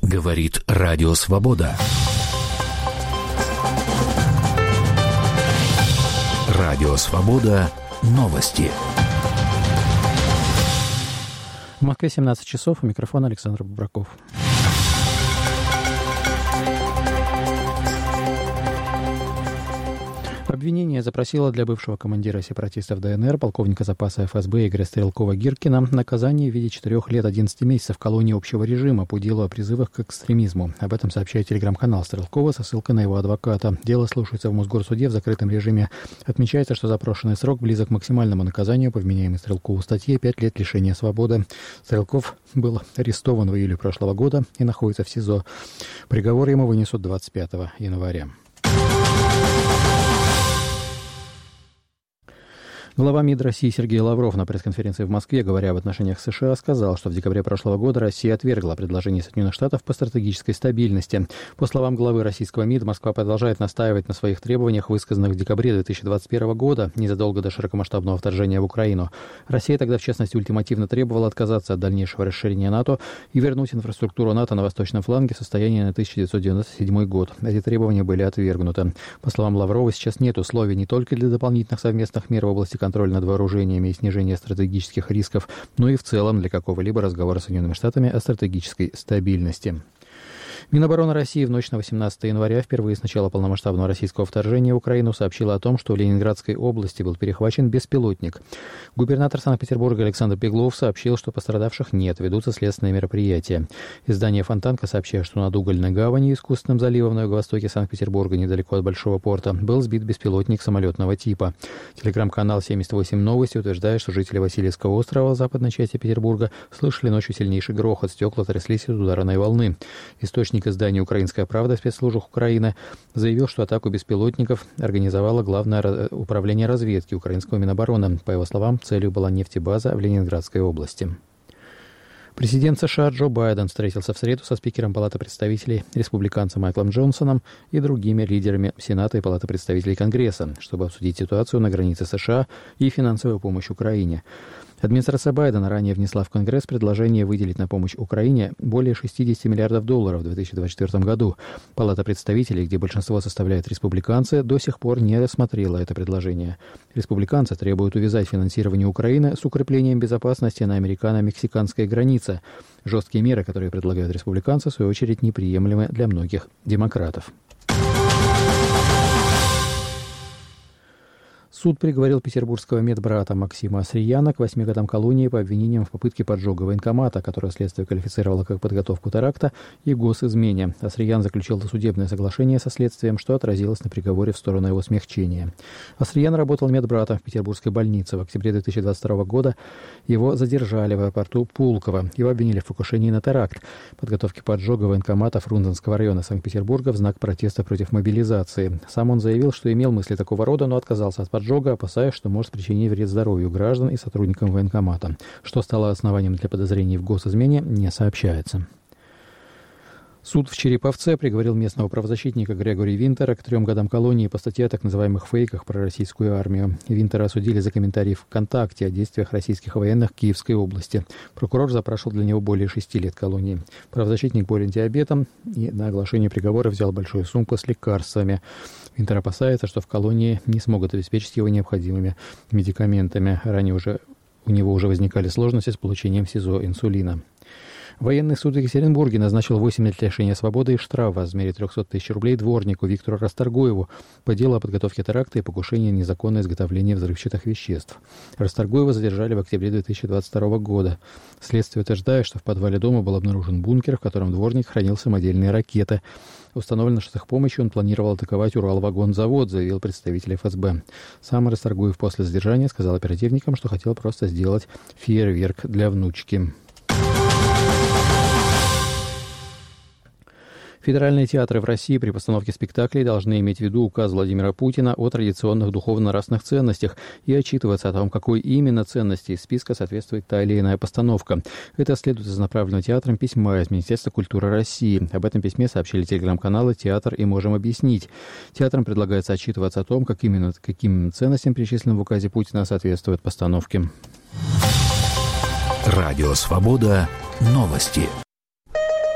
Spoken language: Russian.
Говорит Радио Свобода. Радио Свобода. Новости. В Москве 17 часов. У микрофона Александр Бубраков. Обвинение запросило для бывшего командира сепаратистов ДНР, полковника запаса ФСБ Игоря Стрелкова-Гиркина, наказание в виде 4 лет 11 месяцев в колонии общего режима по делу о призывах к экстремизму. Об этом сообщает телеграм-канал Стрелкова со ссылкой на его адвоката. Дело слушается в Мосгорсуде в закрытом режиме. Отмечается, что запрошенный срок близок к максимальному наказанию по вменяемой Стрелкову статье 5 лет лишения свободы. Стрелков был арестован в июле прошлого года и находится в СИЗО. Приговор ему вынесут 25 января. Глава МИД России Сергей Лавров на пресс-конференции в Москве, говоря об отношениях с США, сказал, что в декабре прошлого года Россия отвергла предложение Соединенных Штатов по стратегической стабильности. По словам главы российского МИД, Москва продолжает настаивать на своих требованиях, высказанных в декабре 2021 года, незадолго до широкомасштабного вторжения в Украину. Россия тогда, в частности, ультимативно требовала отказаться от дальнейшего расширения НАТО и вернуть инфраструктуру НАТО на восточном фланге в состояние на 1997 год. Эти требования были отвергнуты. По словам Лаврова, сейчас нет условий не только для дополнительных совместных мер в области контроль над вооружениями и снижение стратегических рисков, но и в целом для какого-либо разговора с Соединенными Штатами о стратегической стабильности. Минобороны России в ночь на 18 января, впервые с начала полномасштабного российского вторжения в Украину, сообщила о том, что в Ленинградской области был перехвачен беспилотник. Губернатор Санкт-Петербурга Александр Беглов сообщил, что пострадавших нет, ведутся следственные мероприятия. Издание «Фонтанка» сообщает, что над угольной гаванью, искусственным заливом на юго-востоке Санкт-Петербурга, недалеко от Большого порта, был сбит беспилотник самолетного типа. Телеграм-канал 78 новости утверждает, что жители Васильевского острова в западной части Петербурга слышали ночью сильнейший грохот, стекла тряслись от ударной волны. Источник издания «Украинская правда» в спецслужбах Украины заявил, что атаку беспилотников организовало Главное управление разведки украинского Минобороны. По его словам, целью была нефтебаза в Ленинградской области. Президент США Джо Байден встретился в среду со спикером Палаты представителей республиканцем Майклом Джонсоном и другими лидерами Сената и Палаты представителей Конгресса, чтобы обсудить ситуацию на границе США и финансовую помощь Украине. Администрация Байдена ранее внесла в Конгресс предложение выделить на помощь Украине более $60 миллиардов в 2024 году. Палата представителей, где большинство составляют республиканцы, до сих пор не рассмотрела это предложение. Республиканцы требуют увязать финансирование Украины с укреплением безопасности на американо-мексиканской границе. Жесткие меры, которые предлагают республиканцы, в свою очередь неприемлемы для многих демократов. Суд приговорил петербургского медбрата Максима Асрияна к 8 годам колонии по обвинениям в попытке поджога военкомата, которое следствие квалифицировало как подготовку теракта и госизмене. Асриян заключил досудебное соглашение со следствием, что отразилось на приговоре в сторону его смягчения. Асриян работал медбратом в петербургской больнице. В октябре 2022 года его задержали в аэропорту Пулково. Его обвинили в покушении на теракт, подготовке поджога военкомата Фрунзенского района Санкт-Петербурга в знак протеста против мобилизации. Сам он заявил, что имел мысли такого рода, но отказался от поджога, опасаясь, что может причинить вред здоровью граждан и сотрудникам военкомата. Что стало основанием для подозрений в госизмене, не сообщается. Суд в Череповце приговорил местного правозащитника Грегори Винтера к 3 годам колонии по статье о так называемых фейках про российскую армию. Винтера осудили за комментарии ВКонтакте о действиях российских военных в Киевской области. Прокурор запрашивал для него более 6 лет колонии. Правозащитник болен диабетом и на оглашение приговора взял большую сумку с лекарствами. Винтер опасается, что в колонии не смогут обеспечить его необходимыми медикаментами. Ранее у него уже возникали сложности с получением в СИЗО инсулина. Военный суд в Екатеринбурге назначил 8 лет лишения свободы и штраф в размере 300 тысяч рублей дворнику Виктору Расторгуеву по делу о подготовке теракта и покушении на незаконное изготовление взрывчатых веществ. Расторгуева задержали в октябре 2022 года. Следствие утверждает, что в подвале дома был обнаружен бункер, в котором дворник хранил самодельные ракеты. Установлено, что с их помощью он планировал атаковать Уралвагонзавод, заявил представитель ФСБ. Сам Расторгуев после задержания сказал оперативникам, что хотел просто сделать фейерверк для внучки. Федеральные театры в России при постановке спектаклей должны иметь в виду указ Владимира Путина о традиционных духовно-нравственных ценностях и отчитываться о том, какой именно ценности из списка соответствует та или иная постановка. Это следует из направленного театром письма из Министерства культуры России. Об этом письме сообщили телеграм-каналы «Театр» и «Можем объяснить». Театрам предлагается отчитываться о том, каким ценностям, перечисленным в указе Путина, соответствуют постановки. Радио «Свобода». Новости.